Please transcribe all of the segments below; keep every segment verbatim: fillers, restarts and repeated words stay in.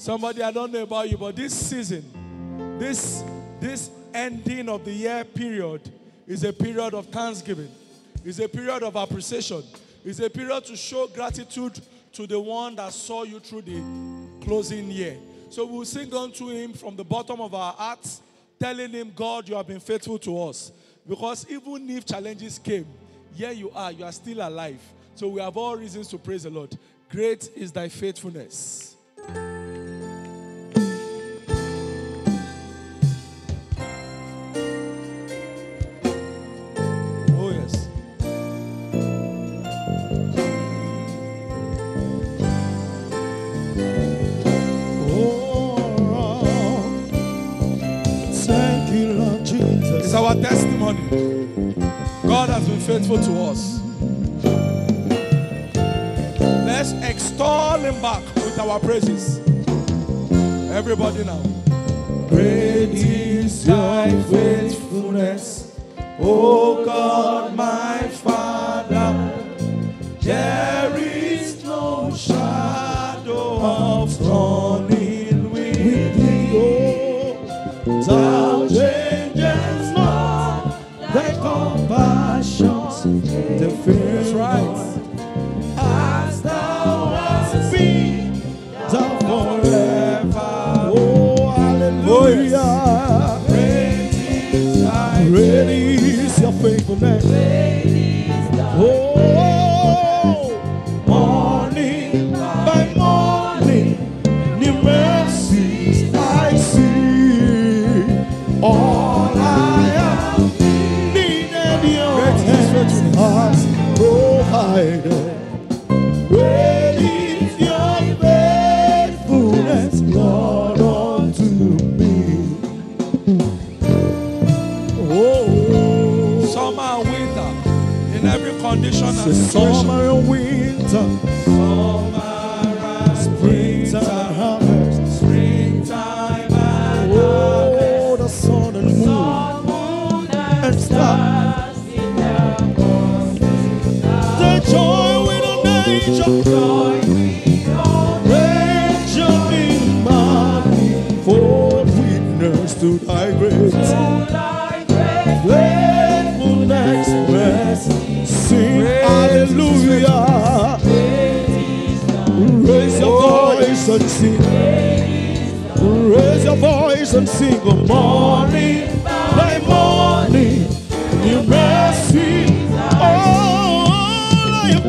Somebody, I don't know about you, but this season, this, this ending of the year period is a period of thanksgiving. It's a period of appreciation. It's a period to show gratitude to the one that saw you through the closing year. So we'll sing unto him from the bottom of our hearts, telling him, God, you have been faithful to us. Because even if challenges came, here you are, you are still alive. So we have all reasons to praise the Lord. Great is thy faithfulness. Oh, yes. Oh, thank you, Lord Jesus. It's our testimony. God has been faithful to us. Let's extol him back with our praises. Everybody now. Great is thy faithfulness, O God, my Father. There is no shadow of turning with thee. Oh, thou changest not thy compassions, the fear right. As thou hast been, thou forever. Oh, hallelujah. Great is thy Great is your faithfulness. Oh, morning by morning, new mercies I see. All I have needed, your hands has provided. Great is your faithfulness, Lord, unto me. Oh, Summer and winter, in every condition and say situation. summer and winter, Summer and springtime and harvest, springtime and oh, the sun and moon and stars, the joy with a nature. To thy grace, faithfulness, mercy, sing hallelujah. Raise your voice and sing. Raise your voice and sing. Good morning by morning, new mercy. All I have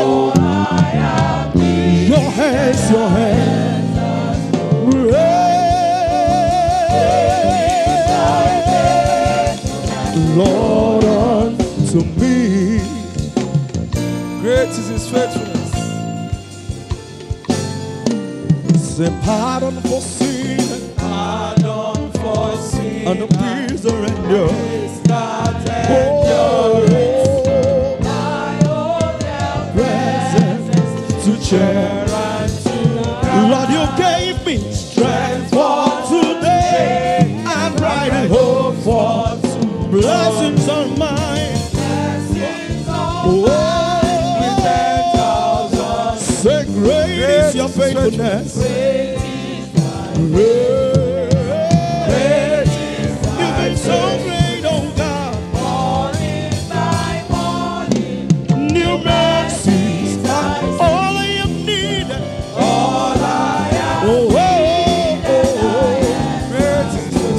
needed, your hands, your hands. Lord, unto me. great is his faithfulness. Say pardon for sin, Pardon for sin, and the peace are endure. Oh, Oh, presence to share and to Lord, you gave me strength for today and bright and hope for blessings on mine. Oh, say great is your faithfulness. Great. You've been so great, oh God. New mercies are all I have needed. all I have Oh, oh, oh, oh. great is his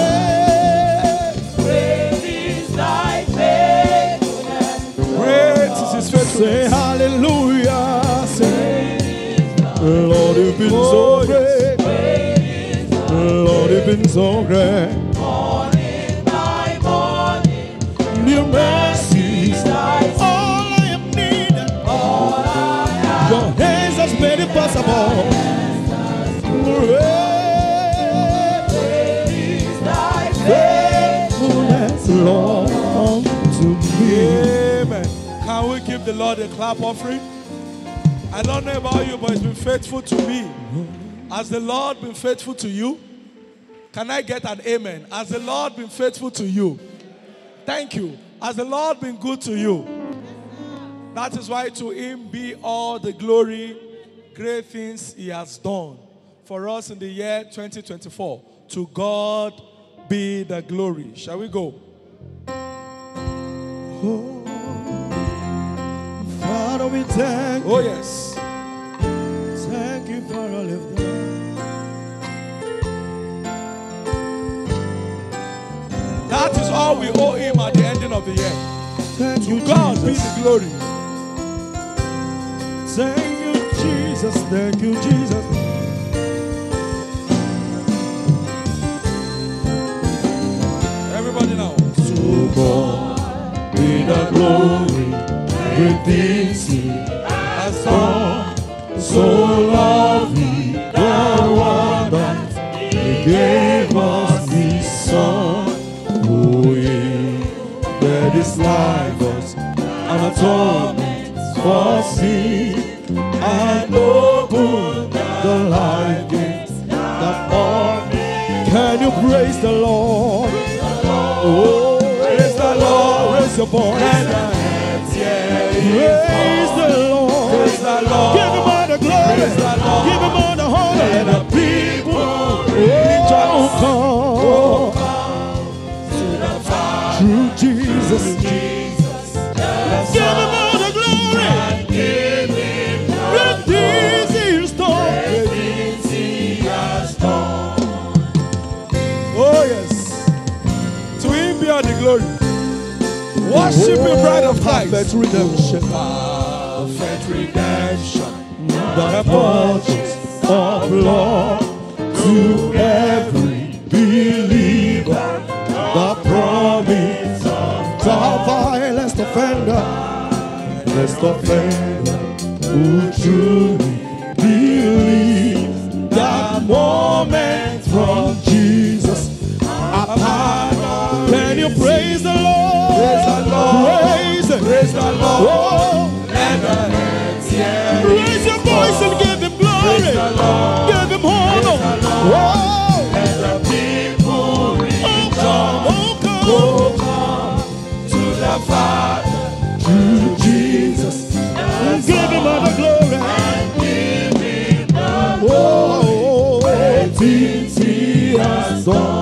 great is his faithfulness. Say hallelujah. Say, Lord, you've been so great. Lord, you've been so great. New mercies, all I have needed. Your hands has made it possible. Faithfulness, Lord, unto me. Amen. Can we give the Lord a clap offering? I don't know about you, but it's been faithful to me. Has the Lord been faithful to you? Can I get an amen? Has the Lord been faithful to you? Thank you. Has the Lord been good to you? That is why to him be all the glory, great things he has done. for us in the year twenty twenty-four. To God be the glory. Shall we go? Oh, Father, we thank you. Oh, yes. Thank you for all of that. That is all we owe him at the ending of the year. Thank you, To God be Jesus. the glory. Thank you, Jesus. Thank you, Jesus. Everybody now. To God be the glory. Great things He has done. So lovely the one that He gave us His Son. Who that His life was an atonement for sin, and opened the life gate that bought. Can you praise the Lord? Oh, praise the Lord. Raise your voice. Praise the Lord. Praise the Lord. Give Him all the glory. Praise the Lord. Give Him all the honor. Let the people rejoice. Oh, Through Jesus. Jesus. Give Him all the glory. Give him Great things He has done. Oh, yes. To him be all the glory. Worship Him, bride of Christ. Perfect redemption. Perfect redemption. The purchase of blood to every believer. The promise of the vilest offender. Vilest offender who truly believes that moment from Jesus apart. Can you praise the Lord? Praise the Lord. Praise Him. Praise the Lord. Oh, Let the hands hear raise your voice and give Him glory. Praise the Lord. Give Him honor. Oh, Let the people rejoice. oh, come, Oh, come to the Father. to Jesus. Give Him all the glory. Give him the Oh, great things He has done.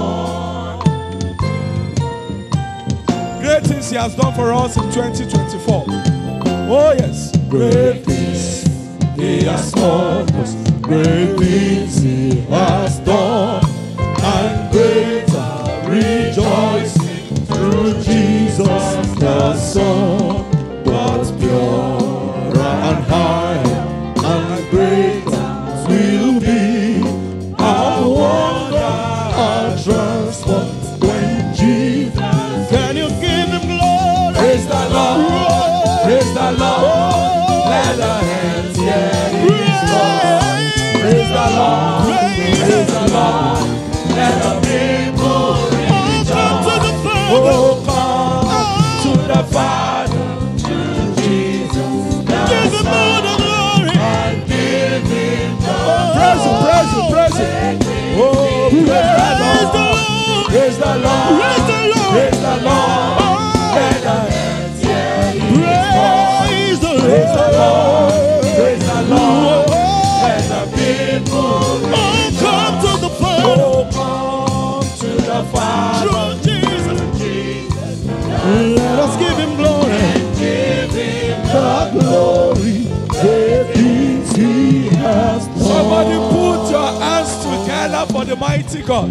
great things He has done for us in twenty twenty-four. Oh, yes. Great things He has taught us. Great things He has done. And greater rejoicing through Jesus the Son. But pure and high and greater will be our wonder and transport when Jesus. Can you give Him glory? Praise the Lord. Whoa. Praise the Lord. Let the hands hear His voice. Praise the Lord. Praise the Lord. Let the people rejoice. Oh, come to the Father, to Jesus. Give Him all the glory. And give Him the Praise Him, praise Him, praise Him. Oh, praise the Lord. Praise the Lord. Praise the Lord. Praise the Lord. Praise the Lord. Let the hands hear His Praise the Lord. Praise the Lord. Praise the Lord. Let the people Oh, come to the Father. oh, come to the Father. Through Jesus. Jesus. Let us give Him glory. Give Him The glory. Great things He has done. Somebody put your hands together for the mighty God.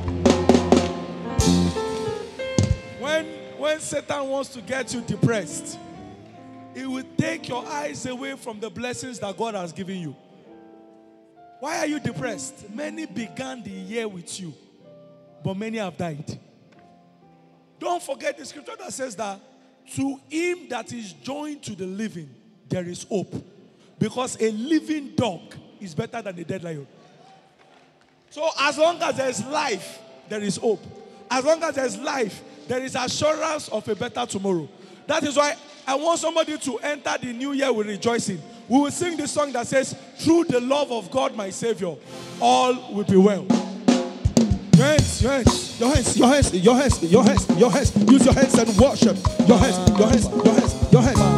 When, when Satan wants to get you depressed, he will take your eyes away from the blessings that God has given you. Why are you depressed? Many began the year with you, but many have died. Don't forget the scripture that says that to him that is joined to the living, there is hope. Because a living dog is better than a dead lion. So as long as there is life, there is hope. As long as there is life, there is assurance of a better tomorrow. That is why I want somebody to enter the new year with rejoicing. We will sing the song that says, through the love of God my Savior, all will be well. Your hands, your hands. Your hands, your hands, your hands, your hands, your hands. Use your hands and worship. Your hands, your hands, your hands, your hands.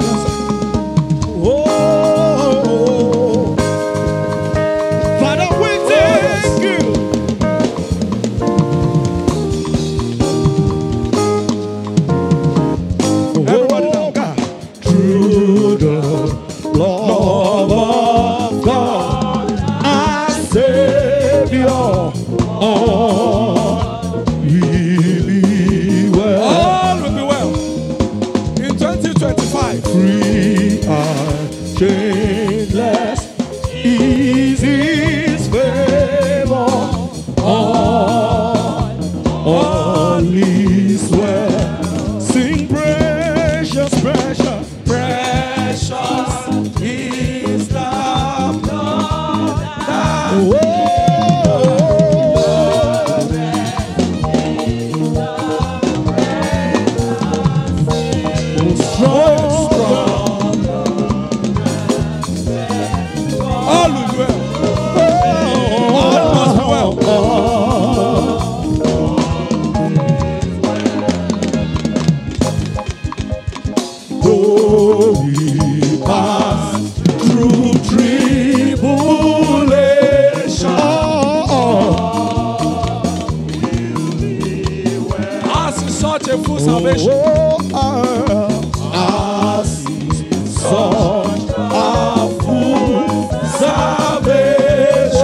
Oh, Father, we thank Savior, all will be well. All will be well. In twenty twenty-five. Free and chainless is His favor. All, all is well. Sing precious, precious, Precious is the blood that oh, strong, strong. all will be well. All must be well. Though we pass through tribulation, As is such a full salvation. as such a full salvation.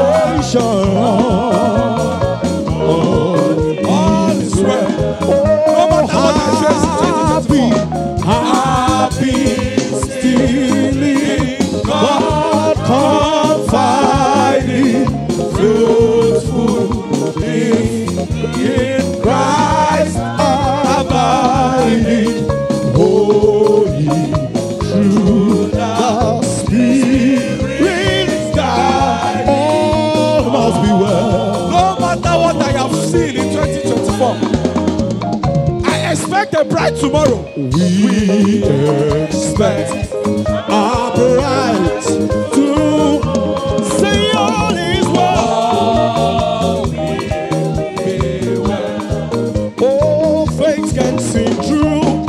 All is well. No matter what you face in twenty twenty-four. Happy, still in God confiding, fruitful in Christ abiding, holy through the Spirit's guide. All must be well. No matter what I have seen in twenty twenty-four, I expect a bright tomorrow. We expect our bride to say all is well. Oh, faith can sing true,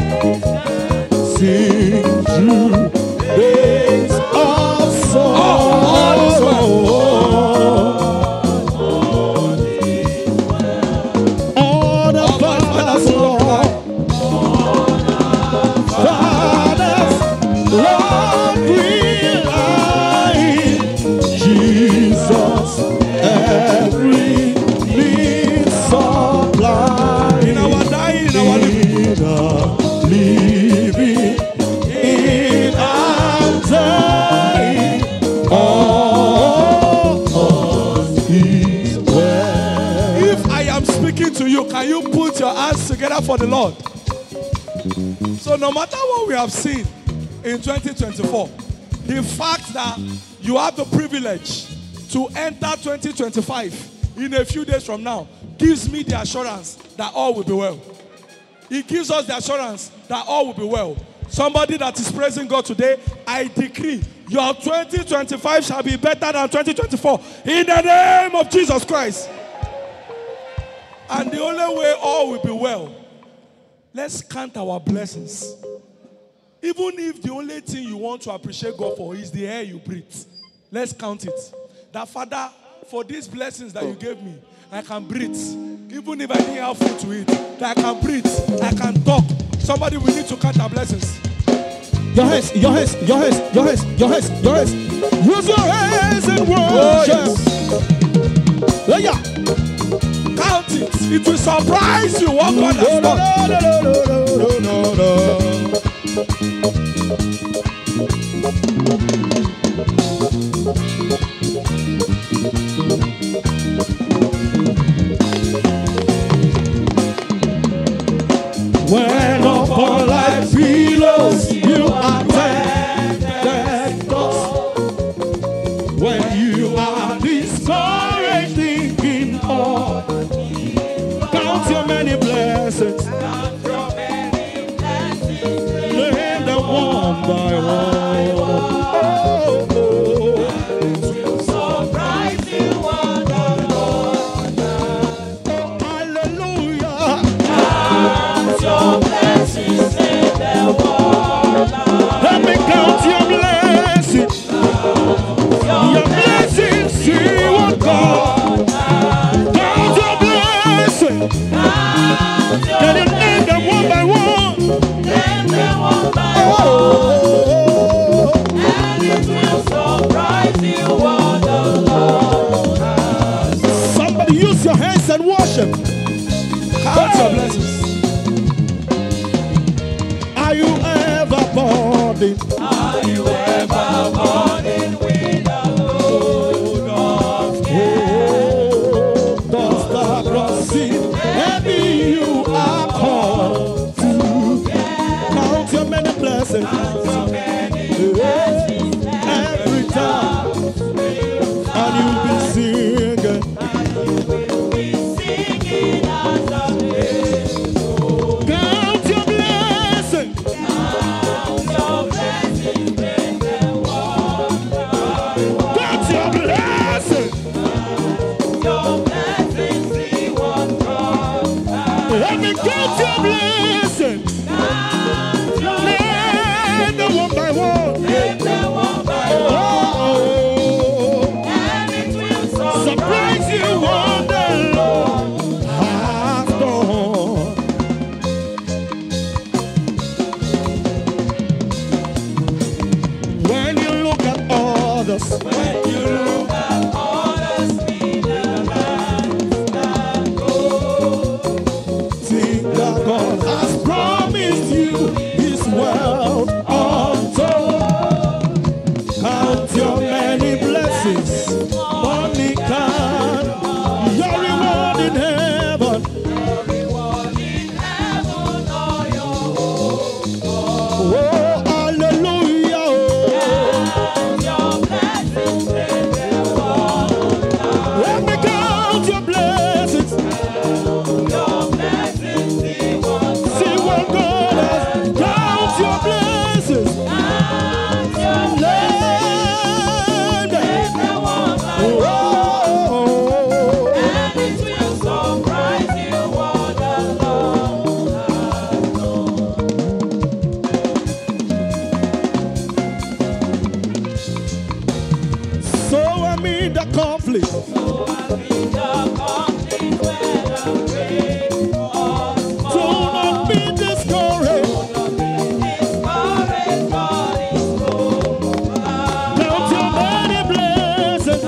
sing true days of sorrow. All the Father's love. Lord, rely Jesus, every need supply. In our dying, in our living, living, in our dying, all is well. if I am speaking to you, can you put your hands together for the Lord? So no matter what we have seen in twenty twenty-four, the fact that you have the privilege to enter twenty twenty-five in a few days from now gives me the assurance that all will be well. It gives us the assurance that all will be well. Somebody that is praising God today, I decree your twenty twenty-five shall be better than twenty twenty-four in the name of Jesus Christ. And the only way all will be well, let's count our blessings. Even if the only thing you want to appreciate God for is the air you breathe, let's count it. That Father, for these blessings that you gave me, I can breathe. Even if I didn't have food to eat, that I can breathe, I can talk. Somebody will need to count our blessings. Your hands, your hands, your hands, your hands, your hands, your hands. Use your hands and worship. Oh, yes. Yeah, yeah. Count it. It will surprise you what God has done. When upon life's billows you are tempted, when you are discouraged, thinking of, count your many blessings, name them one by one. Oh, oh. Hallelujah. Let me count your blessings. Your blessings, see what God. Count your blessings. Can you name them one by one? Oh. singing. Count your blessings. Count your blessings. Let me count your blessings. Name them one by one. Oh, surprise you what the Lord has done. When you look at others, when you look at others, think that God has promised you His wealth untold. Count your many blessings, money can, your reward in heaven. Oh, hallelujah. Let me count your blessings. See what God has. Count your blessings. Land. Oh, so I'm in the conflict. Do not be discouraged. Count your many blessings.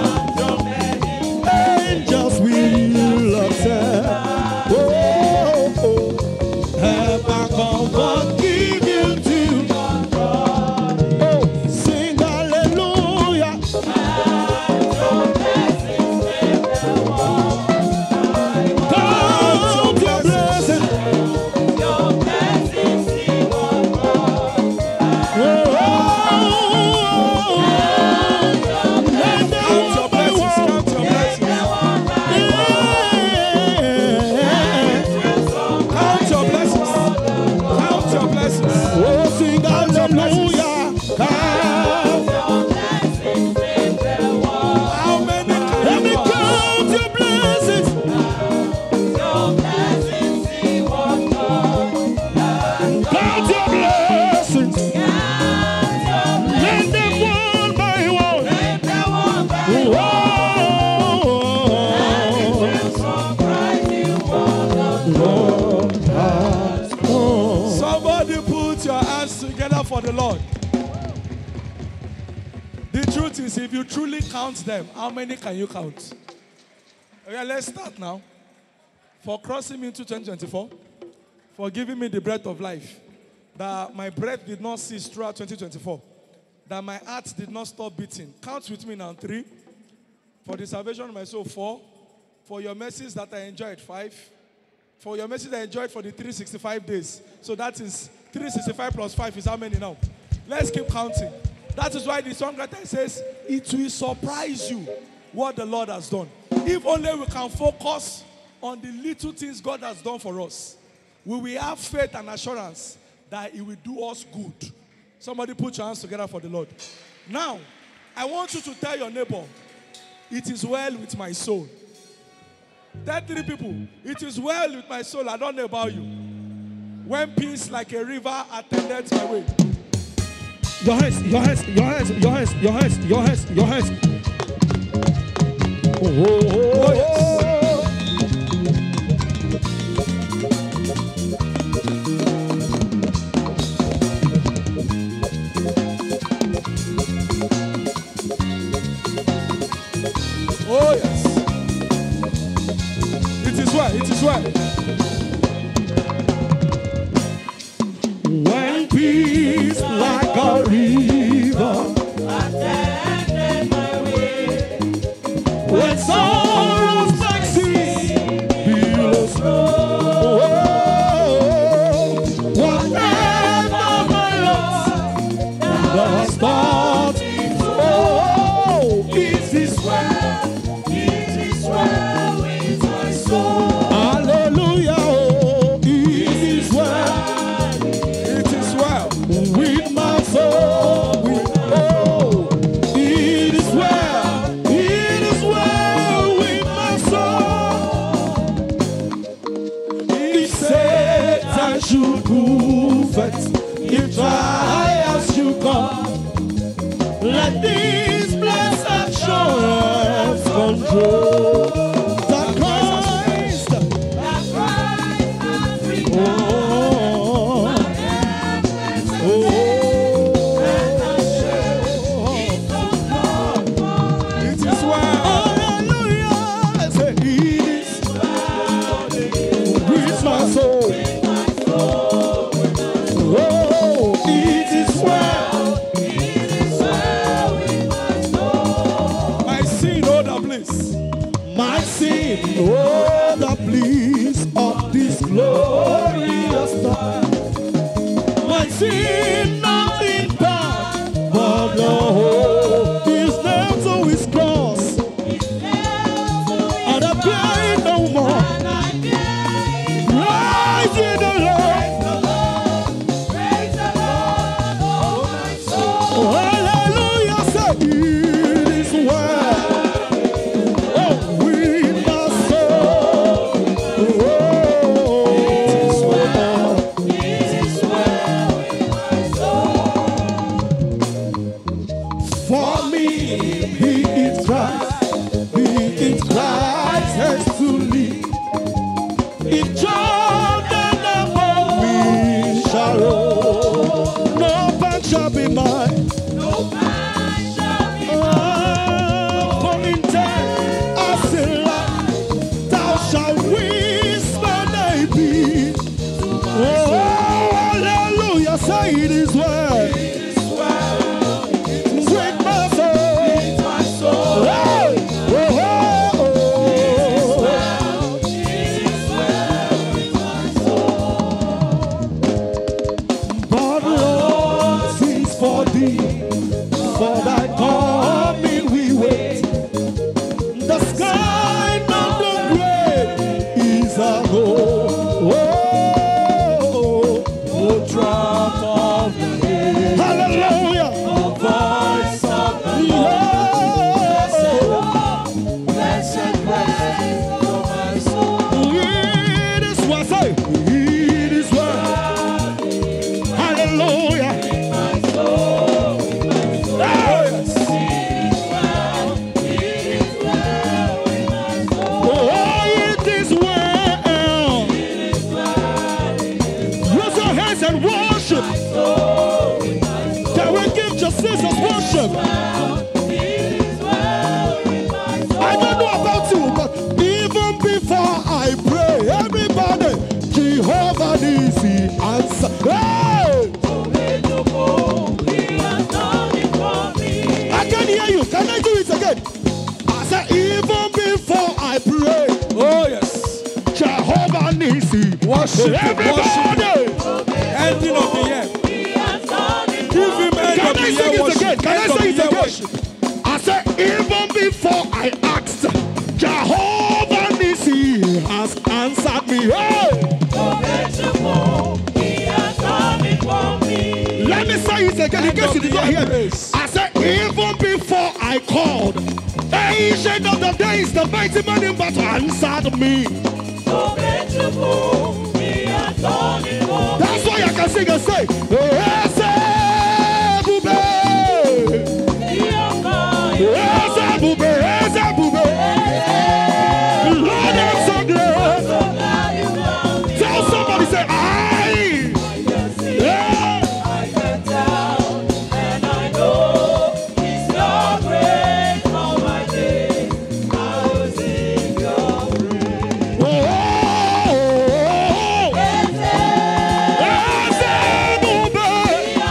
Angels will observe. Oh, oh. Have I comfort give you to oh, sing hallelujah. Count your blessings. Oh, oh, oh. Let them Count your one by blessings. one. Count your blessings. Count your blessings. Count your blessings. Oh, sing hallelujah. Count. How many Let can me you count? count your blessings. Count your blessings. Let them one by one. Lord has done. Somebody put your hands together for the Lord. The truth is, if you truly count them, how many can you count? Okay, let's start now. For crossing me into twenty twenty-four, for giving me the breath of life, that my breath did not cease throughout twenty twenty-four, that my heart did not stop beating. Count with me now. Three. For the salvation of my soul, four. For your mercies that I enjoyed, five. For your mercies I enjoyed for the three hundred sixty-five days. So that is three hundred sixty-five plus five is how many now? Let's keep counting. That is why the songwriter says, it will surprise you what the Lord has done. If only we can focus on the little things God has done for us, we will have faith and assurance that He will do us good. Somebody put your hands together for the Lord. Now, I want you to tell your neighbor, it is well with my soul. Tell three people, it is well with my soul. I don't know about you. When peace like a river attended my way. Your hands, your hands, your hands, your hands, your hands, your hands, your hands. Oh, oh, oh, Oh, yes. Oh, yes. It is well. It is well. When peace like a river attended my way. when sorrows like sea billows roll. Whatever my loss, the stars, oh, it is well, it control. That Christ, oh, oh, It is well. hallelujah. I say, it is with my soul. Oh, it is well. My sin, oh the bliss. My sin, oh, the bliss of this glorious time. My sin, nothing but but the hope is nailed to his cross, and I bear it no more. Rise in the Lord, hallelujah, say it is well. Oh, with my soul, oh, for me, he is Christ, he is Christ has to lead. In Jordan above me shall roll, no man shall be mine. Ah, for in death as in life, thou shalt whisper thy peace. Oh, hallelujah, say it is well. With my soul. Hey! Oh, oh, oh. But Lord, cease for thee, for thy coming we wait. The sky not the grave is a goal. Oh, oh, drop of the day. Hallelujah. Voice of the Yeah. blessed rest for my soul. It is what I say. It is well. Hallelujah. My soul, my soul. Hey. It is well, it is well. Oh, it is well. Raise your hands and worship. Can we give just Jesus worship? I don't know about you, but even before I pray, everybody, Jehovah Nissi answer. Hey! I can hear you. Can I do it again? I said, even before I pray, Oh yes. Jehovah Nissi. Worship him, Everybody. Ending of the year. Give him end Can of I the sing year it worship. again? Can I End of say the it year again? worship. I said, even before I asked, Jehovah Nissi has answered me. Hey! Let me say it again in End case of you did the not year hear me. praise. I said, even before I called, Ancient of the days, the mighty man in battle answered me. That's why I can sing and say, Eze bube, Eze bube, Eze bube. Lord, I'm so glad. Tell somebody, say, I. Yeah. Oh, oh, oh, oh. Eze bube.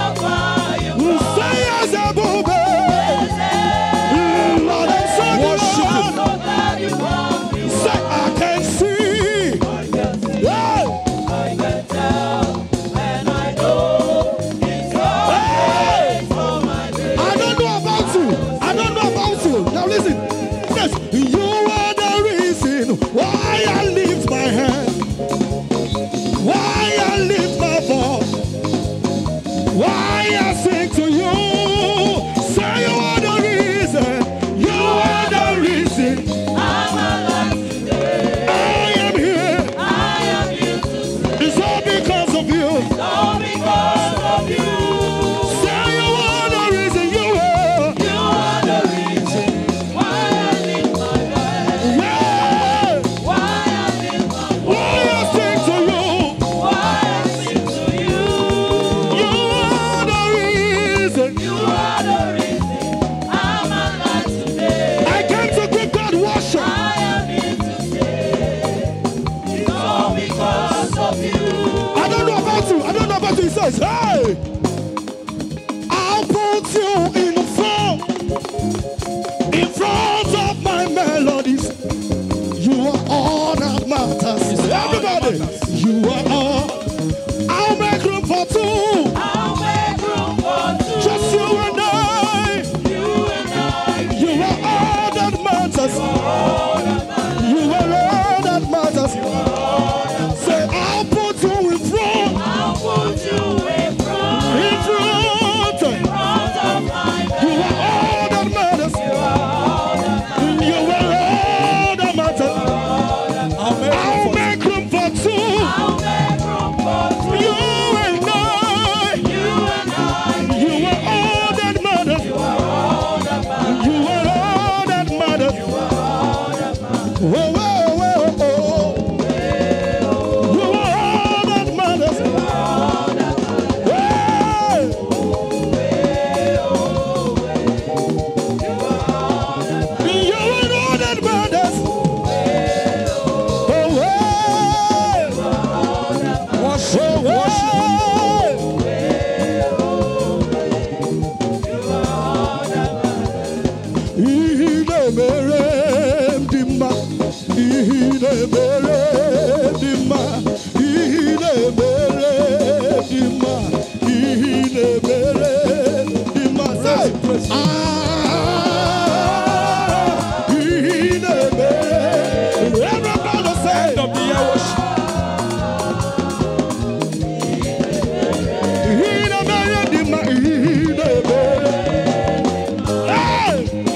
says, hey, I'll put you in the front, in front of my melodies. You are all that matters. Everybody, you are all. I'll make room for two. I'll make room for two. Just you and I. You and I. You are all that matters. You are all that matters. Say, I'll put you in front. I'll put you in front. In front. In front of my You are all that matters. You are all that You are all that matters. I'll make I'll room for make room for two. I'll make room for two. You and I. You and I. You are all that matters. You are all that matters. You are all that matters. You are all that matters. Oh, oh, oh, oh. You are all that matters. All that matters. Hey! You are all that matters. Oh, hey! worship, Oh, worship. hey! Ihine mere dị mma, ihine mere dị mma, ihine mere dị mma, ihine mere dị mma. Say, ah, ihine mere. Everybody say, End of the year worship. ihine mere dị mma, ihine mere. Hey!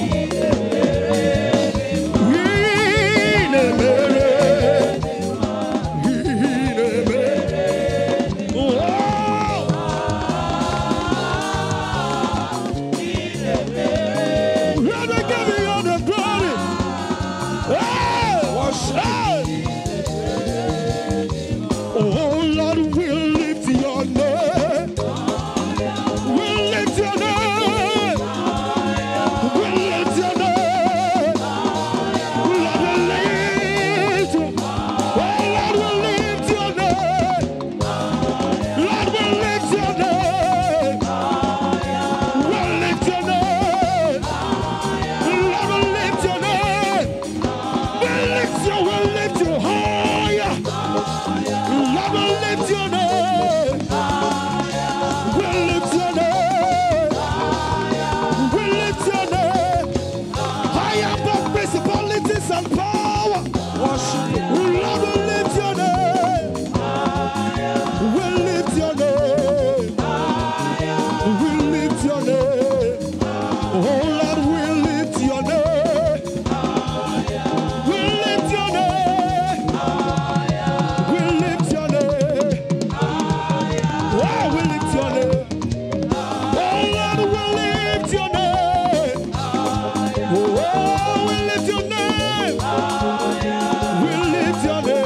Oh Lord, we'll lift your name. We'll lift your name. We'll lift your name. Lord, we'll lift you. Oh Lord, we'll lift your name. Lord, we'll lift your name. We'll lift your name. Lord, we'll lift your name. We'll lift you, we'll lift you higher. Lord, we'll lift your name. We'll lift your name. We'll lift your name. High above principalities and power. Worship. Lord, we'll lift your name. We'll lift your name. We'll lift your name. Oh Lord, we'll lift your name. We'll lift your name. We'll lift your name. Oh, we'll lift your name. Oh Lord, we'll lift your name. Oh, we'll lift your name. We'll lift your name.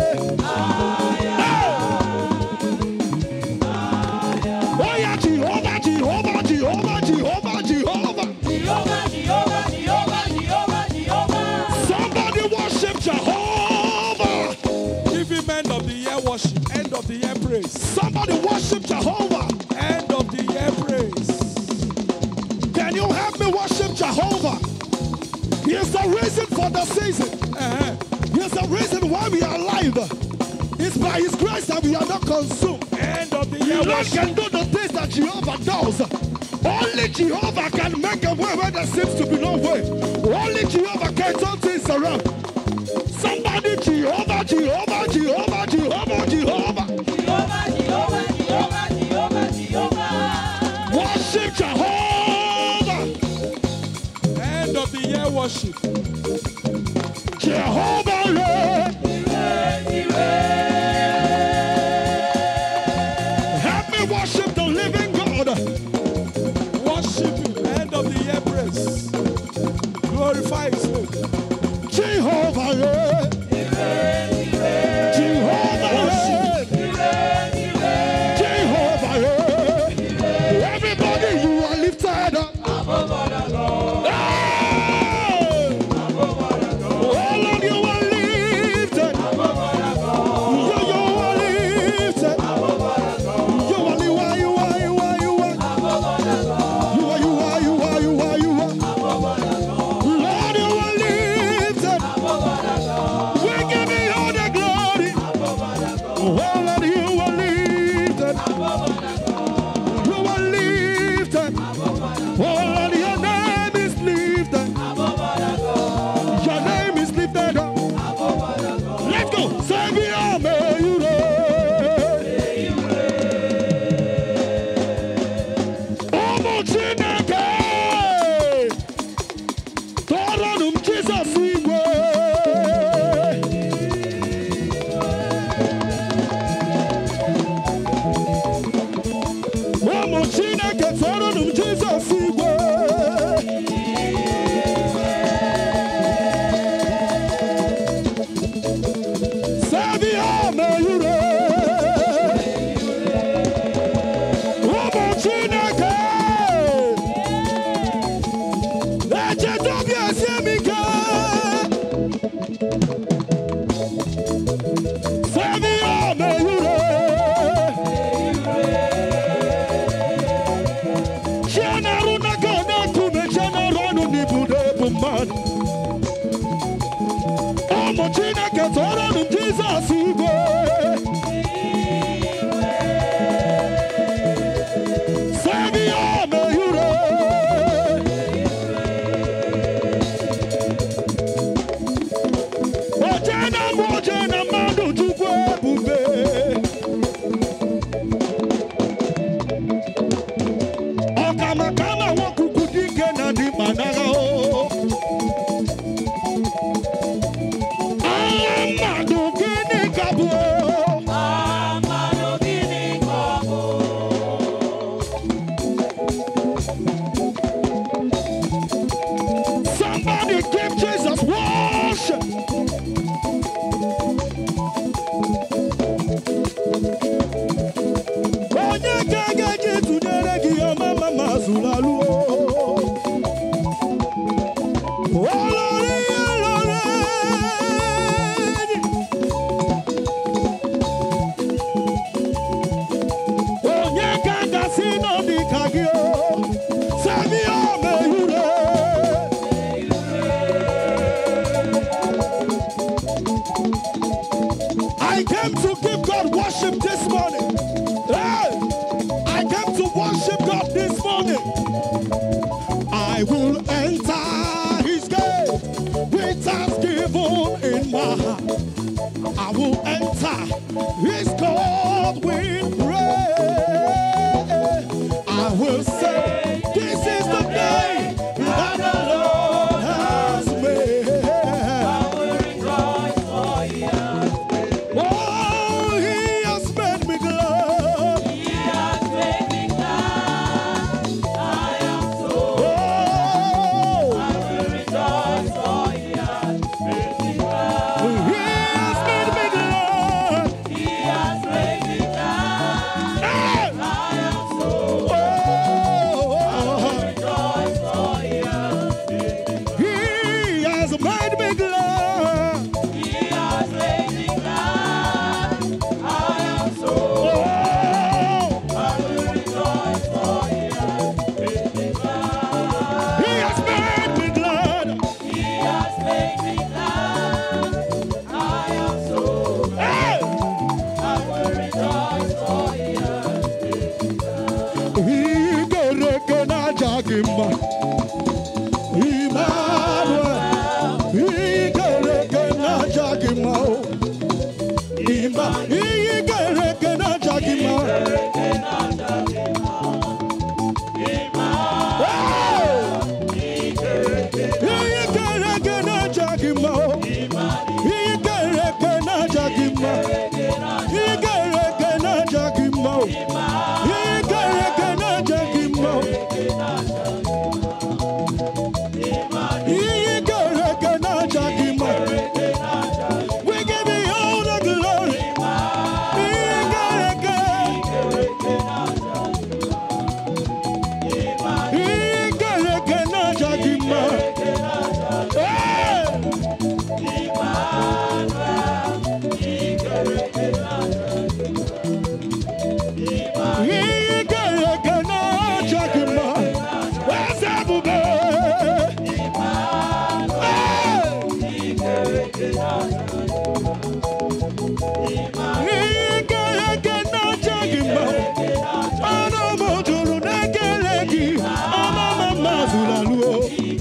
Hey! Oh yeah, Jehovah, Jehovah, Jehovah, Jehovah, Jehovah. Jehovah, Jehovah, Jehovah, Jehovah, Jehovah. Somebody worship Jehovah. Give him end of the year worship. End of the year praise. Somebody worship Jehovah. End of the year praise. Can you help me worship Jehovah? Here's the reason for the season. Uh-huh. Here's the reason why we are alive. It's by His grace that we are not consumed. End of the year You worship. can do the things that Jehovah does. Only Jehovah can make a way where there seems to be no way. Only Jehovah can turn things around. Somebody, Jehovah, Jehovah, Jehovah, Jehovah, Jehovah. Jehovah, Jehovah, Jehovah, Jehovah, Jehovah. Worship Jehovah. End of the year worship. Jehovah, Lord. Help me worship the living God. Worship him. End of the year praise. Glorify his name. Jehovah, Lord. Jehovah, Lord. Jehovah, Lord. Everybody, you are lifted up. Hey! Savior, may you reign. Generuna gana kume generonu ni bude buman. Omo chine ke toro nu Jesus ugo. Savior, may you reign. Ojena mojena madu chukwe bube. Okama kama wakukudike na di managa o. Amadu gini kabu. Amado gini kabo. Somebody give Jesus worship. Onye gaga jitu deregi ya mama mazulalu. Olori olori. Onye gaga sino di kagio. Savior may you reign. I came to give God worship this morning. Hey, I came to worship God this morning. I will enter his gate with thanksgiving in my heart. I will enter his court with praise. I will say, this is the day that the Lord has made. I will rejoice for he has made. Oh, he has made me glad. He has made me glad. I am so. Oh, I will rejoice for he has made me glad. he has made me glad. He has made me glad. Hey! I am so. Oh, Rejoice for he has made me glad. he has made me glad. He has made me glad. I am so. Oh, I will rejoice for he has made me glad. he has made me glad. He has made me glad. I am so. Hey! I will rejoice for he has made me glad. He gereke na jagima. Emmanuel. He gereke na jagima. Ima. He gereke na jagima. Hey! He gereke na jagima. He gereke na jagima. He gereke na jagima. He gereke na jagima. He gereke na jagima. We give you all the glory. He gereke. He gereke na jagima. Hey! He gereke na jagima. Where's Abube? Hey! He gereke na jagima. Ano mojuru nekeleki. Ama mama zulaluo.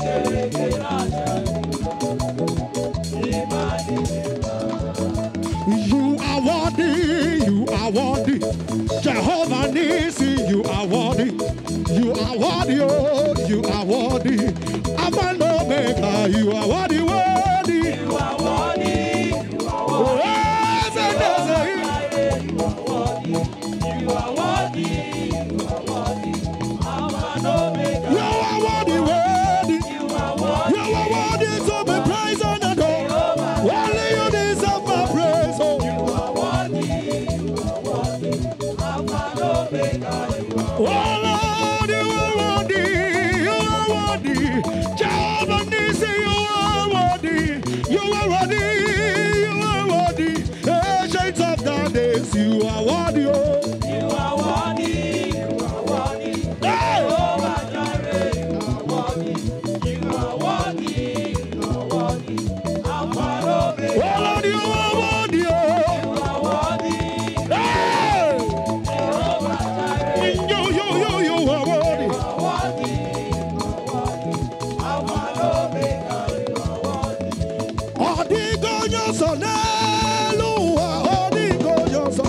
You are worthy, you are worthy. Jehovah Nisi, you are worthy. You are worthy, oh, you are worthy. Alpha and Omega, you are worthy, worthy. You are worthy. You are Oh, worthy. yes, and yes, and You are worthy. You are worthy. You are worthy. Alpha and Omega. you are worthy, worthy. You are worthy. You are worthy to be praised and adored. Only you Jesus, you are worthy. Oh. You are worthy, you are worthy. Hey! Jehovah Jireh, you are worthy. You are worthy, you are worthy. Alpha and Omega. Oh Lord, you are worthy. Oh. You are worthy. Hey! Jehovah Jireh. You, you, you, you are worthy. You are worthy, you are worthy. Alpha and Omega, you are worthy. Odigo nyoso neluwa, odigo nyoso.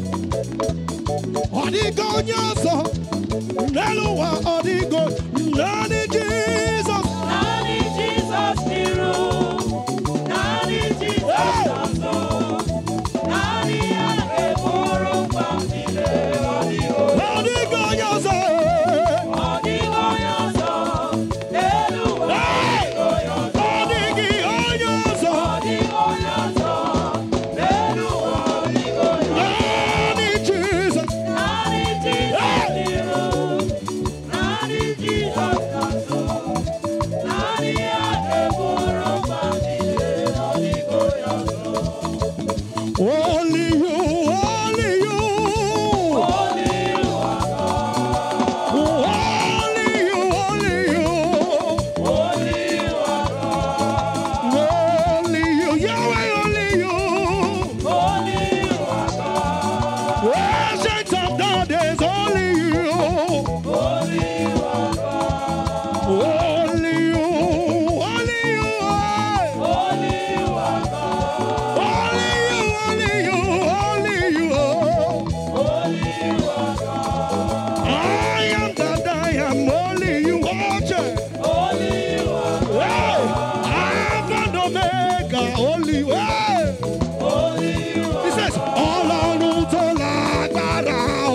Odigo nyoso neluwa, odigo nani Jesus. Nani Jesus niru, Nani Jesus nazo, Nani akeboro pamile odigo. Odigo nyoso. Odigo nyoso, Eluwa odigo nyoso. Odigi onyoso. Odigo nyoso, Eluwa odigo nyoso. Nani Jesus. Nani Jesus niru, Nani Jesus nazo, Nani akeboro pamile odigo nyoso. Only you, only you. Only you are God. Only you, only you. Only you are God. Only you, Yahweh, only you. Only you are God. Ancient of days, only you. Only you are God. Only you, only you. Only you are God. Only you, only you, only you. Only you are God. I am that I am, only you. Watch it. Only you are Hey, God. Alpha and Omega, only you. Hey. Only you He are says, Ọlọ́run tó lágbára o.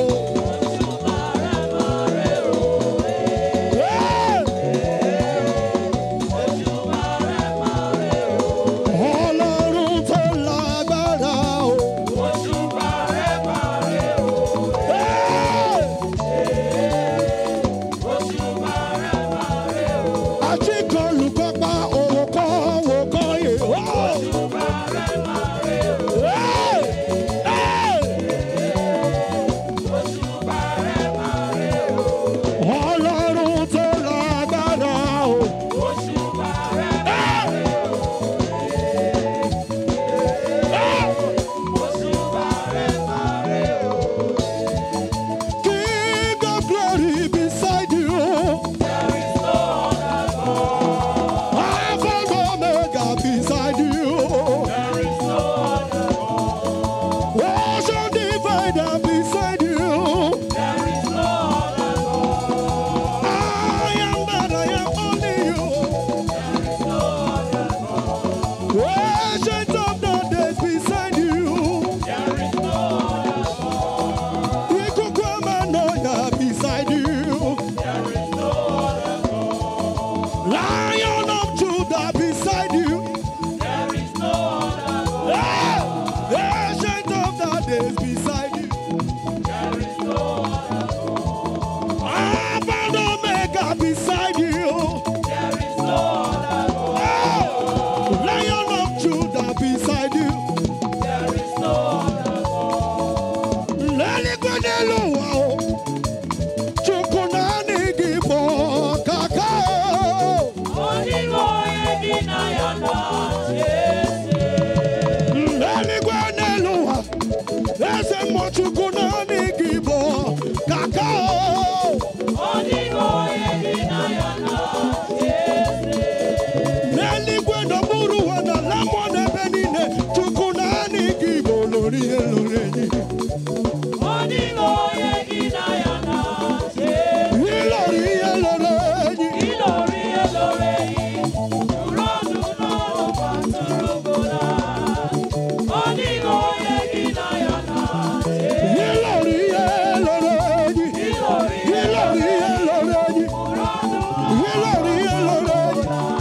Hey. Ọlọ́run tó lágbára o. Hey. Àjíkọlùkọ́pá òwò kan òwò kan yè. Hey. Hey. Ọlọ́run tó lágbára o. King of glory beside you. Alpha and Omega beside you. Ocean divider beside you. I am that I am only you. Ancient of the days beside you. Ikukwamanoya beside you. Lion of Judah beside you. Ah! Ancient of the days beside you. Alpha and Omega beside you. Ah! Lion of Judah beside you. Lelikweneluwa o. Chukwunani gibo kaka o. Lelikweneluwa. Eze mo Chukwunani gibo kaka o. N'eluigwe n'okpuru ụwa na ala mmụọ n'ebe niile, Chukwu naanị gị bụ olori elori enyi. Ịlọrọ ihe lọrọ enyi. Ịlọrọ ihe lọrọ enyi. Ịlọrọ ihe lọrọ enyi. Ịlọrọ ihe lọrọ enyi.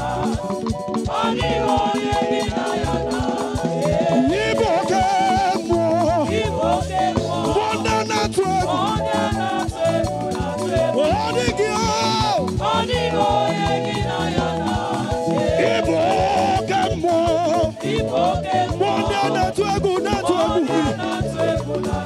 N'ịbụ oke mmụọ. Mmụọ ndị na-atụ egwu. Ọ dịghị o. Ịbụ oke mmụọ. Mmụọ ndị na-atụ egwu na-atụ egwu gị.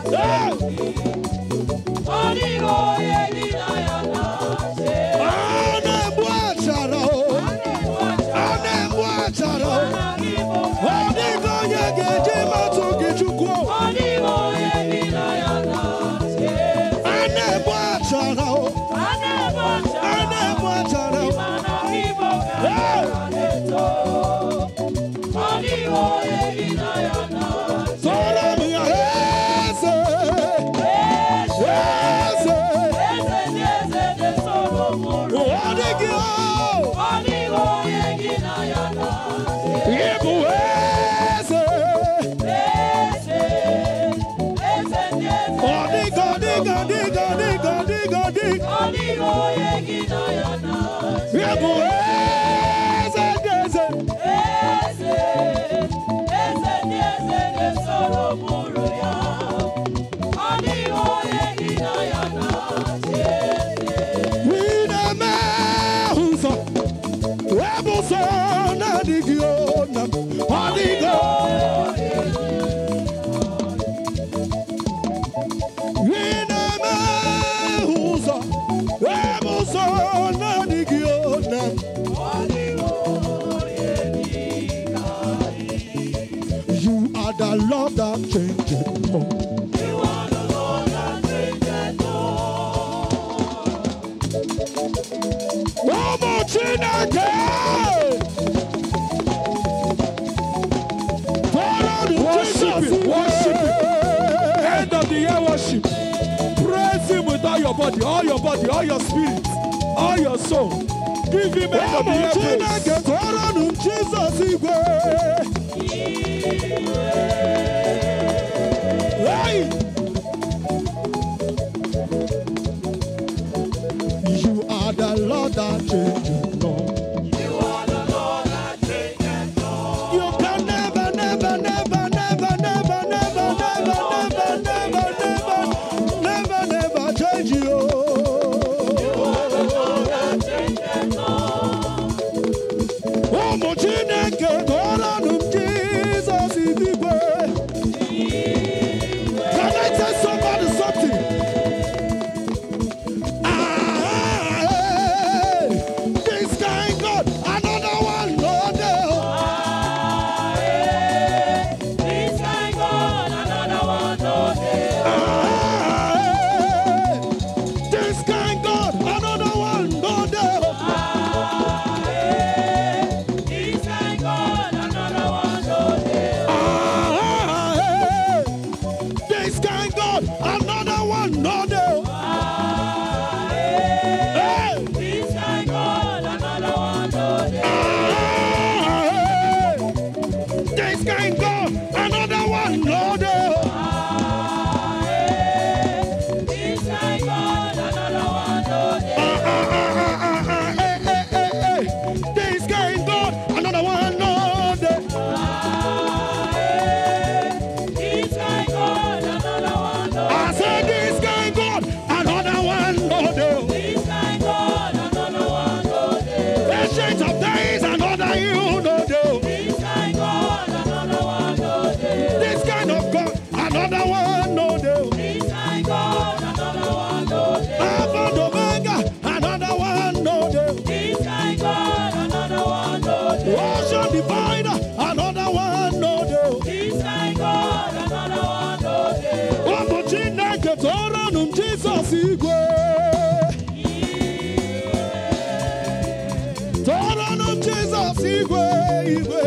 The Lord that changes more. You are the Lord that changes more. One more thing again. Worship Him, worship Him. End of the year worship. Praise Him with all your body, all your body, all your spirit, all your soul. Give Him end of the year praise. Jesus Hey! You are the Lord that changes, Lord. You are the Lord that changes, Lord. You can never, never, never, never, never, never, never, never, never, never, never, never change you. You are the Lord that changes, Lord. Oh, my Chineke, God, I'm Jesus is the way. Can I tell somebody something? Ah, hey, this guy got another one, Lord. Ah, hey, this guy got another one, Lord. Ah, hey, this guy got another one, Lord. Ah, hey, this guy got another one, Lord. Ah, hey, this guy got another one, Lord. Ah, hey, this guy got another one, Lord. Ah, hey, this guy got another one, Lord. Ah, hey, this guy got another one, Lord. Ah, ah, ah, ah, ah, hey, hey, hey, hey. This guy got another one, Lord. Ah, hey, this guy got another one, Lord. I said this guy got another one, Lord. This guy got another one, Lord. Patience of days, another you, Lord. This guy got another one, Lord. This kind of God, another one, Lord. This guy got another one, Lord. Alpha and Omega, another one, Lord. This guy got another one, Lord. Ocean divider, another one, Lord. This guy got another one, Lord. One more Chineke, Toranum, Jesus, Igwe. Toranum, Jesus, Igwe, Igwe.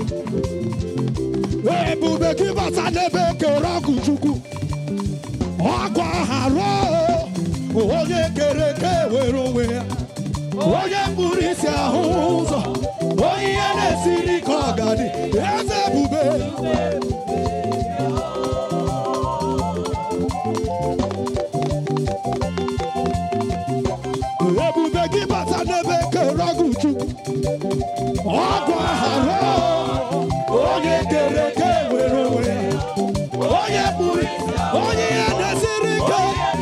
Ebube kibata nebe kere kuchuku. Ọkwa haro, onye kere ke were onwe ya. Onye kpụrụ isi ahụ ụzọ, onye ihe na-esiri ka ọ ga-adị. Eze ebube. Ebube gị bata n'ebe kere ọgụ Chukwu. Ọkwa haro, onye kere ke were onwe ya. Onye kpụrụ isi, onye ihe na-esiri ka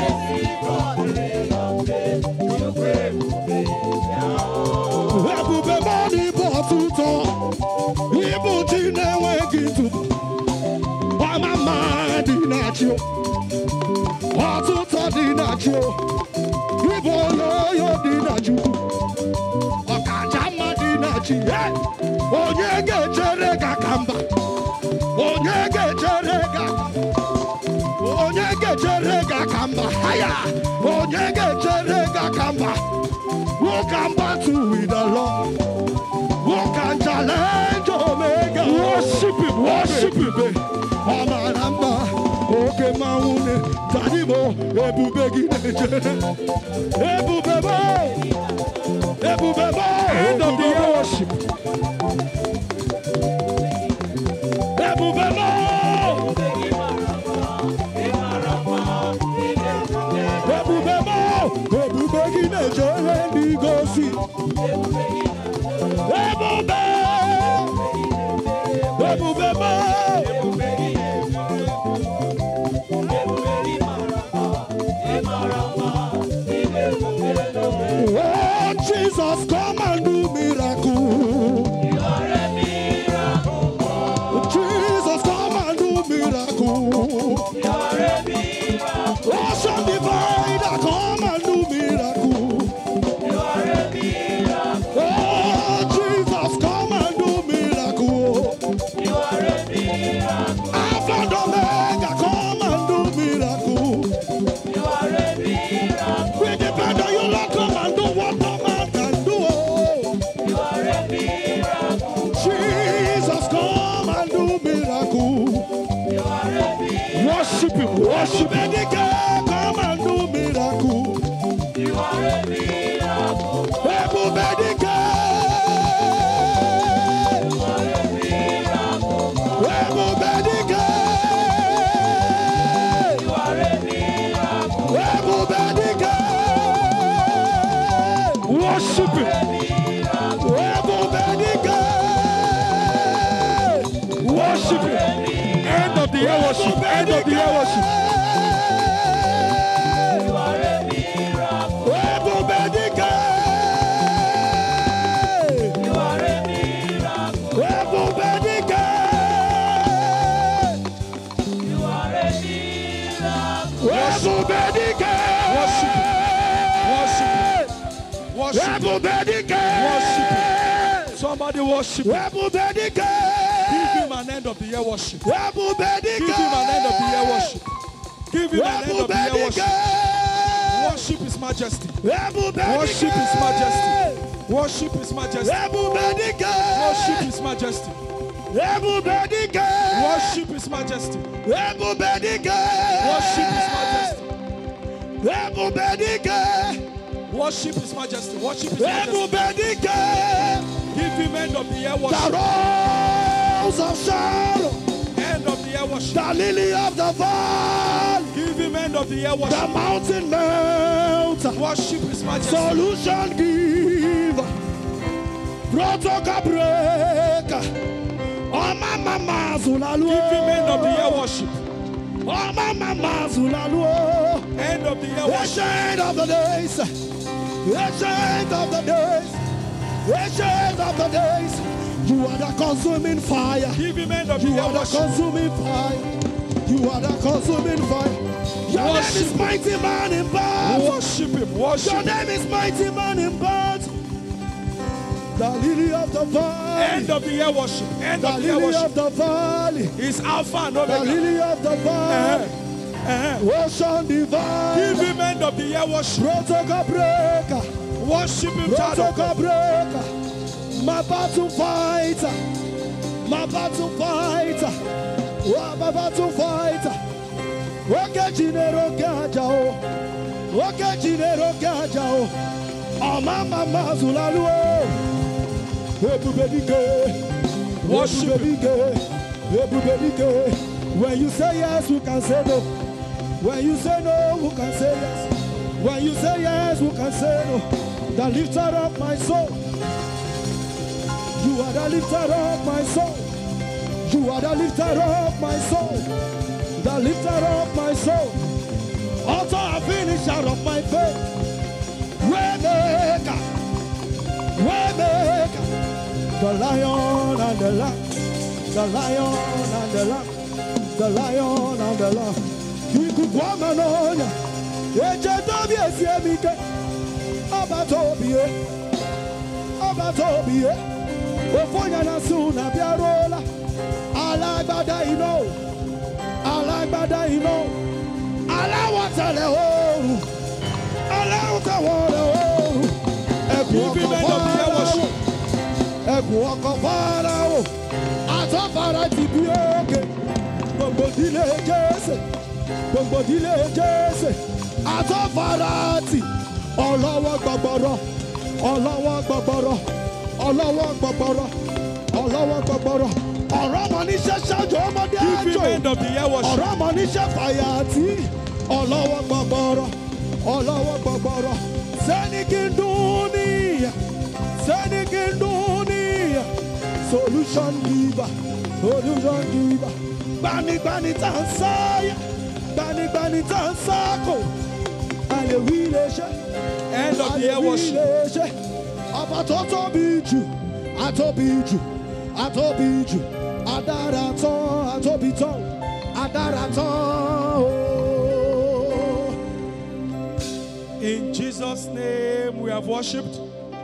ebube mmadụ ịbụ ọtụtụ, ịbụ chi na-enweghị ntụpụ. Ọma mma dị na-achị o, ọtụtụ dị na-achị o. Ịbụ oloyo dị na Chukwu, ọkacha mma dị na-achị. Hey! Onye ga-echere ga ka mba, onye ga-echere ga onye ga-echere ga ka mba. Haya! Onye ga-echere ga ka mba. Who can battle with the Lord? Who can challenge Omega? Worship him, worship him. Amaramba, okay, Maune, Tadimo, Ebu Begineje, Ebu Bebo, Ebu Bebo, end of the worship. Ebu Bebo, Ebu Bebo, Ebu Begineje, Ebu Gosi, Ebu Bebo. Ebu Bebo, oh Jesus, come and do miracle. You are a miracle. Jesus, come and do miracle. You are a miracle. Awesome divider, come and do miracle. You are a miracle. Oh Jesus, come and do miracle. You are a miracle. Alpha and Omega, come and do miracle. You are a miracle. We depend on you, Lord, come and do what no man can do. You are a miracle. Jesus, come and do miracle. You are a miracle. Worship him, worship him. Come and do miracle. You are a miracle. Ebu Bedike. You are a miracle. Ebu Bedike. You are a miracle. Ebu Bedike. Worship him. Ebu Bedike. Worship him. End of the year worship. End of the year worship. You are a miracle. Ebu Bedike. You are a miracle. Ebu Bedike. You are a miracle. Ebu Bedike. Worship him. Worship him. Ebu Bedike. Worship him. Somebody worship him. Ebu Bedike. Give him an end of the year worship. Ebu Bedike. Give him an end of the year worship. Give him an end Ebu of the year worship. Bedike. Worship his majesty. Ebu Bedike. Worship his majesty. Worship his majesty. Ebu Bedike. Worship his majesty. Ebu Bedike. Worship his majesty. Ebu Bedike. Worship his majesty. Ebu Bedike. Worship his majesty. Worship his Ebu majesty. Bedike. Give him end of the year The worship. rose of Sharon. End of the year worship. The lily of the valley. Give him end of the year The worship. mountain melter. Worship his majesty. Solution giver. Protocol breaker. Oh mama mazulalu. Give him end of the year worship. Oh mama mazulalu. End of the year worship. Ancient of the days. Ancient of the days. Ancient of the days. You are the consuming fire. Give him end of the You year are the worship. consuming fire. You are the consuming fire. Your name Worship is him. mighty man in battle. Worship him. Your Worship. name is mighty man in battle. The lily of the valley. End of the year worship. End The of the year lily worship. of the valley. Is Alpha and The Omega. lily of the valley. Uh-huh. Ocean Give divine. him end of the year worship. Protocol breaker. Worship him, child of Protocol God. breaker. My battle fighter. My battle fighter. Oh, my battle fighter. Okay, Jinero Gajao. Okay, Jinero Gajao. Oh, mama Mazulalu. Everybody go. Worship him. Everybody go. Everybody go. When you say yes, who can say no? When you say no, who can say yes? When you say yes, who can say no? The lifter of my soul. You are the lifter of my soul. You are the lifter of my soul. The lifter of my soul. Author and finisher of my faith. Waymaker. Waymaker. The lion and the lamb. The lion and the lamb. The lion and the lamb. Kikukwamanonya. Eje tobi esiemike. Oba tobiye. Oba tobiye. Ofonya na suna biarola. Alagbada ino. Alagbada ino. Alawatale oru. Alawatale oru. Ebu Give him end of the year ọkọ worship. Ebu ọkọ Fáráò. àtọ́fara ti bí òkè gbogbo ìdílé Jésè gbogbo ìdílé Jésè àtọ́fara ti ọlọ́wọ́ gbọgbọrọ ọlọ́wọ́ gbọgbọrọ ọlọ́wọ́ gbọgbọrọ ọlọ́wọ́ gbọgbọrọ ọ̀rọ̀ ọmọ níṣẹ́ ṣáájú ọmọdé àjò ọ̀rọ̀ ọmọ níṣẹ́ fàyà àti ọlọ́wọ́ gbọgbọrọ ọlọ́wọ́ gbọgbọrọ sẹ́ni kí n dún níyà sẹ́ni kí n dún níyà solution giver solution giver gbanigbani tá ń sáyà gbanigbani tá ń sákò àlè wí lè ṣe End of the year worship. ọba tó tóbi jù àtóbi jù àtóbi jù adára tán àtóbi tán adára tán. In Jesus' name we have worshipped.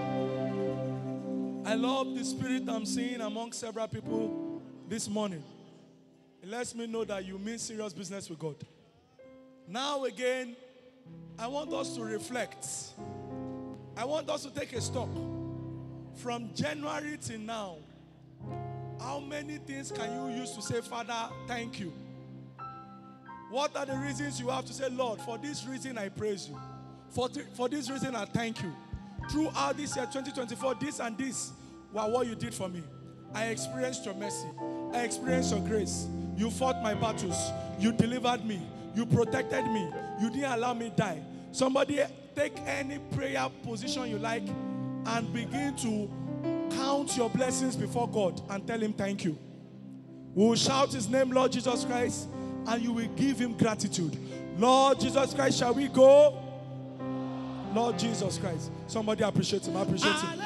I love the spirit I'm seeing among several people this morning. It lets me know that you mean serious business with God. Now again, I want us to reflect. I want us to take a stock. From January till now, how many things can you use to say, Father, thank you? What are the reasons you have to say, Lord, for this reason I praise you. For, th- for this reason I thank you. Throughout this year, twenty twenty-four, this and this were what you did for me. I experienced your mercy. I experienced your grace. You fought my battles. You delivered me. You protected me. You didn't allow me die. Somebody take any prayer position you like and begin to count your blessings before God and tell him thank you. We will shout his name, Lord Jesus Christ, and you will give him gratitude. Lord Jesus Christ, shall we go? Lord Jesus Christ. Somebody appreciate him. Appreciate him.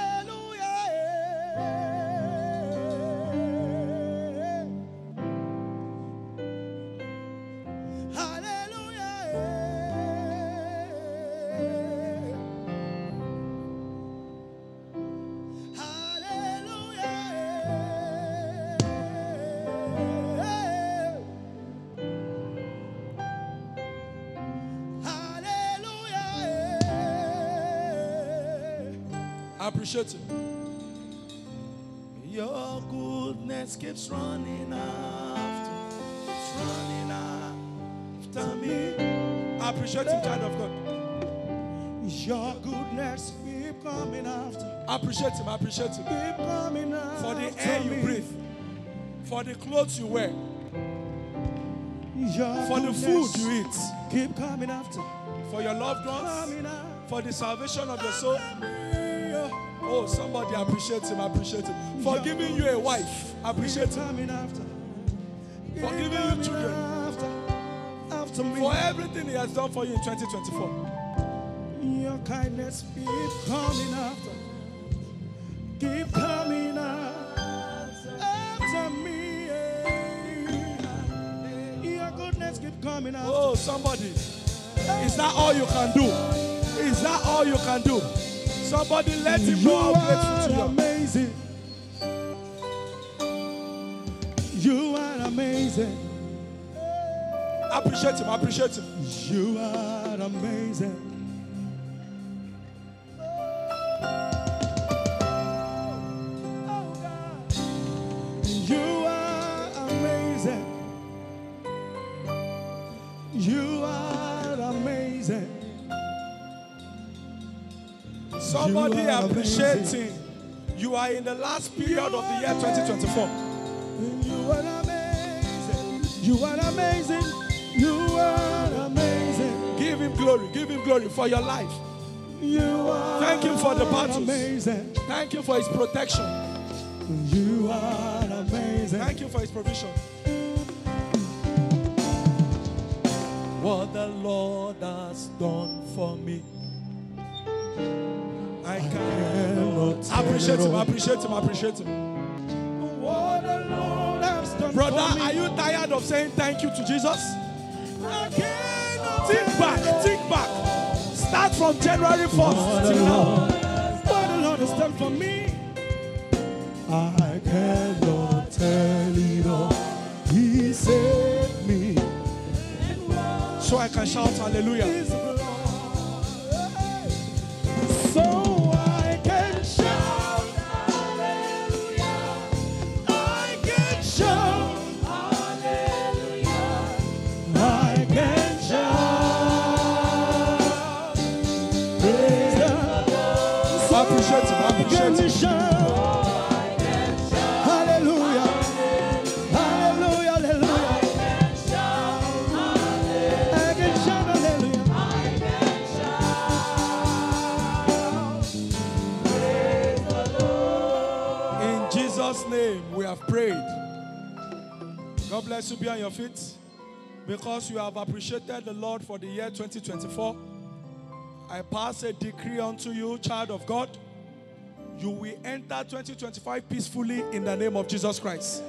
Appreciate it. Your goodness keeps running after, keeps running after me. Appreciate it, child of God. Your goodness keep coming after. Appreciate him, appreciate him. Keep coming after. For the air you breathe, for the clothes you wear, Your for the food you eat, keep coming after. for your loved ones, for the salvation of your soul. Oh, somebody appreciate him, appreciate him. For giving you a wife, appreciate him. For giving you children. After me. For everything he has done for you in twenty twenty-four. Your kindness keep coming after. Keep coming after me. Your goodness keep coming after. Oh, somebody. Is that all you can do? Is that all you can do? Somebody let him know how grateful to you. Amazing. You are amazing. Appreciate him, appreciate him. You are amazing. You are amazing. You are amazing. Somebody You are appreciate amazing. him. You are in the last period of the year twenty twenty-four. You are amazing. You are amazing. You are amazing. Give him glory, give him glory for your life. You are Thank him for the battles. amazing. Thank you for his protection. You are amazing. Thank you for his provision. What the Lord has done for me, I cannot appreciate him, appreciate him, appreciate him. What the Lord has done Brother, for me. are you tired of saying thank you to Jesus? I cannot Think back, think back. Start from January first till now. What the Lord has done for me. I cannot tell it all. He saved me. So I can shout hallelujah. His blood. So I can shout hallelujah. I can shout we shout. Hallelujah. Hallelujah. Hallelujah. I can shout hallelujah. In Jesus' name, we have prayed. God bless you. Be on your feet. Because you have appreciated the Lord for the year twenty twenty-four, I pass a decree unto you, child of God. You will enter twenty twenty-five peacefully in the name of Jesus Christ.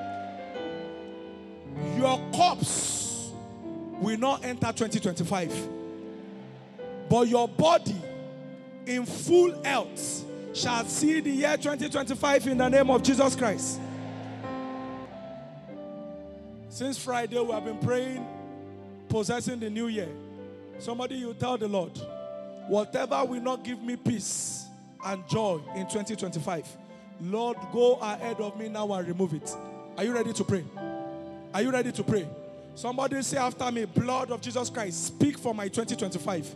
Your corpse will not enter twenty twenty-five, but your body in full health shall see the year twenty twenty-five in the name of Jesus Christ. Since Friday, we have been praying, possessing the new year. Somebody, you tell the Lord, whatever will not give me peace and joy in twenty twenty-five, Lord, go ahead of me now and remove it. Are you ready to pray? Are you ready to pray? Somebody say after me, blood of Jesus Christ, speak for my twenty twenty-five.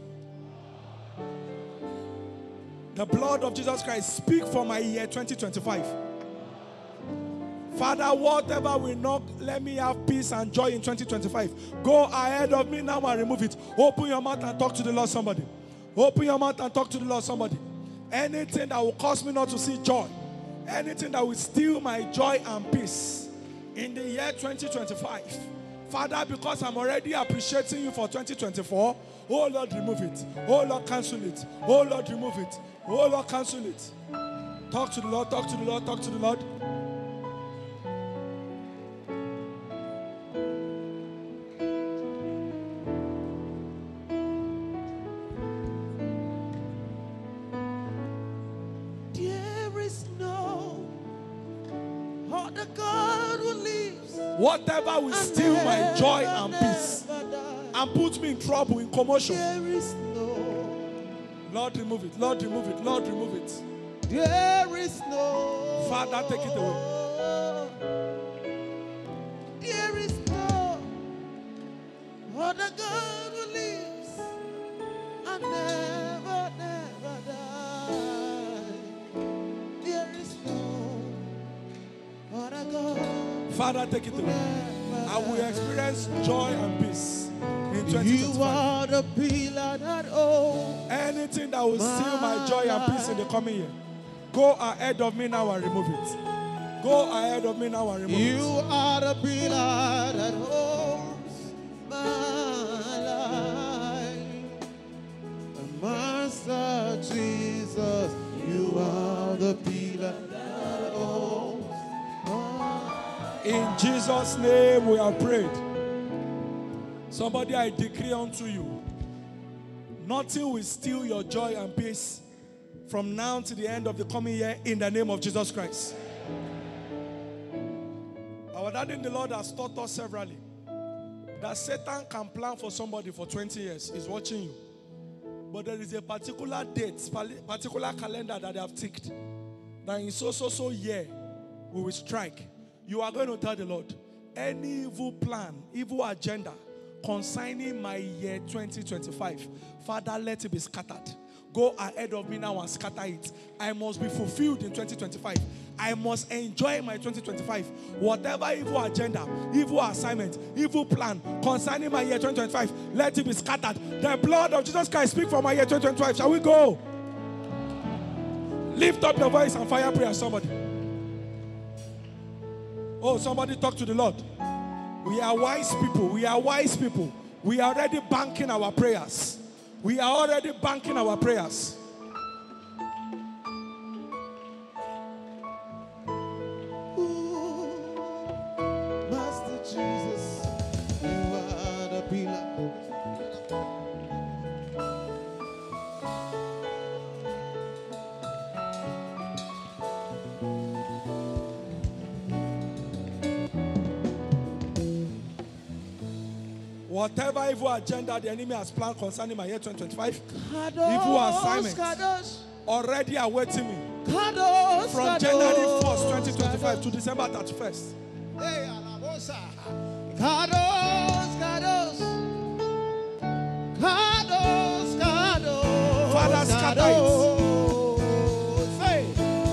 The blood of Jesus Christ, speak for my year twenty twenty-five. Father, whatever will not let me have peace and joy in twenty twenty-five, go ahead of me now and remove it. Open your mouth and talk to the Lord, somebody. Open your mouth and talk to the Lord, somebody. Anything that will cause me not to see joy, anything that will steal my joy and peace in the year twenty twenty-five, Father, because I'm already appreciating you for twenty twenty-four, oh Lord, remove it. Oh Lord, cancel it. Oh Lord, remove it. Oh Lord, cancel it. Talk to the Lord, talk to the Lord, talk to the Lord. Whatever will steal my joy and peace and put me in trouble, in commotion, Lord, remove it. Lord, remove it. Lord, remove it. There is no. Father, take it away. There is no other God who lives and never, never die. There is no other God. Father, take it away. I will experience joy and peace in twenty twenty-five. You are the pillar that holds. Anything that will steal my joy and peace in the coming year, go ahead of me now and remove it. Go ahead of me now and remove you it. You are the pillar that holds my life. Master Jesus, you are the pillar that holds my life. In Jesus' name we have prayed. Somebody, I decree unto you, nothing will steal your joy and peace from now to the end of the coming year in the name of Jesus Christ. Our daddy in the Lord has taught us severally that Satan can plan for somebody for twenty years. He's watching you. But there is a particular date, particular calendar that they have ticked, that in so, so, so year we will strike. You are going to tell the Lord, any evil plan, evil agenda concerning my year twenty twenty-five, Father, let it be scattered. Go ahead of me now and scatter it. I must be fulfilled in twenty twenty-five. I must enjoy my twenty twenty-five. Whatever evil agenda, evil assignment, evil plan concerning my year twenty twenty-five, let it be scattered. The blood of Jesus Christ speak for my year twenty twenty-five. Shall we go? Lift up your voice and fire prayer, somebody. Oh, somebody talk to the Lord. We are wise people. We are wise people. We are already banking our prayers. We are already banking our prayers. Ooh, Master Jesus, you are the pillar. Whatever evil agenda the enemy has planned concerning my year twenty twenty-five, evil assignments already awaiting me from January first, twenty twenty-five to December thirty-first. Father, scatter it.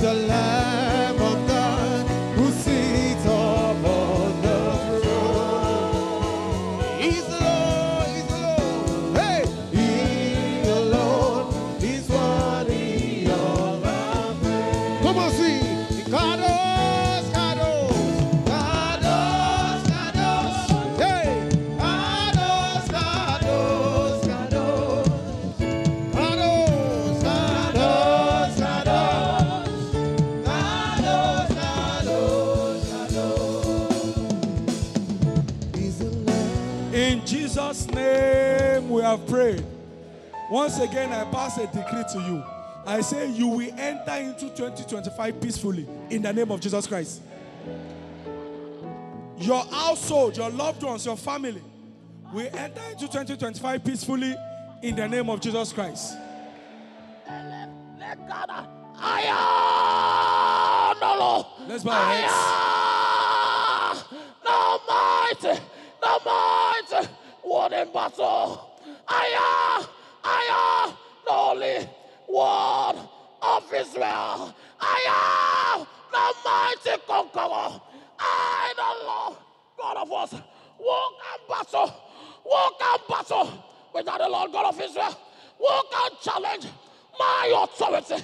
the Lamb of God who sits upon the throne. He's the Lord, he's the Lord. Hey! He alone is worthy of our praise. Come on, sing. Kadosh, Kadosh, Kadosh, Kadosh. Hey! Kadosh, Kadosh, Kadosh. Kadosh, Kadosh, Kadosh. Kadosh, Kadosh, Kadosh. He's the Lamb. In Jesus' name we have prayed. Once again, I pass a decree to you. I say you will enter into twenty twenty-five peacefully in the name of Jesus Christ. Your household, your loved ones, your family will enter into twenty twenty-five peacefully in the name of Jesus Christ. Let's bow our heads. No might, no might, won in battle. I am, I am the only one of Israel. I am the mighty conqueror. I, the Lord, God of us, walk and battle, walk and battle without the Lord God of Israel. Walk and challenge my authority.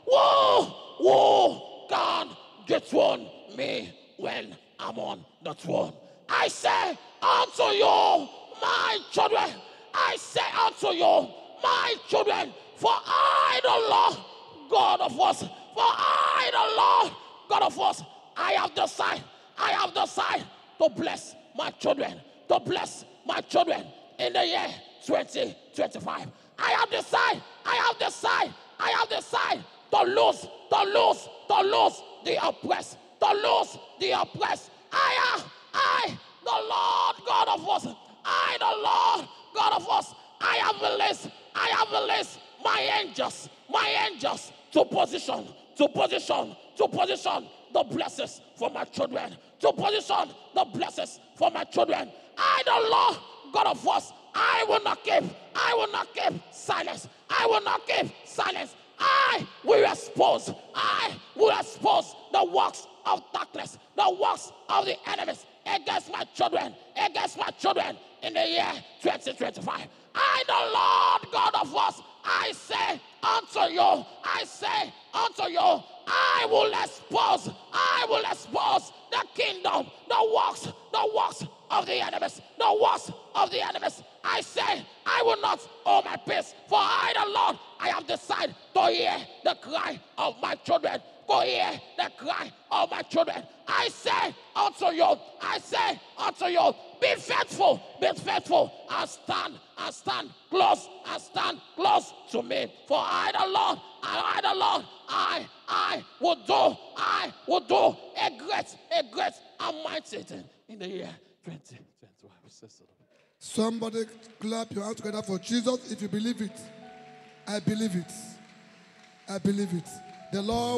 Who, who can dethrone me when I'm on the throne? I say unto you, my children, I say unto you, my children, for I, the Lord God of us, for I, the Lord God of us, I have decided, I have decided to bless my children, to bless my children in the year twenty twenty-five. I have decided, I have decided, I have decided to lose, to lose, to lose the oppressed, to lose the oppressed. I am, I, the Lord God of us, I, the Lord God of us, I have released, I have released my angels, my angels to position, to position, to position the blessings for my children, to position the blessings for my children. I, the Lord God of us, I will not keep, I will not keep silence. I will not keep silence. I will expose, I will expose the works of darkness, the works of the enemies against my children, against my children in the year twenty twenty-five. I, the Lord God of us, I say unto you, I say unto you, I will expose, I will expose the kingdom, the works, the works of the enemies, the works of the enemies. I say, I will not hold my peace, for I, the Lord, I have decided to hear the cry of my children, to hear the cry of my children. I say unto you, I say unto you, be faithful, be faithful, and stand, and stand close, and stand close to me. For I, the Lord, I, the Lord, I, I will do, I will do a great, a great and mighty thing in the year twenty twenty-one. Somebody clap your hands together for Jesus if you believe it. I believe it. I believe it. The Lord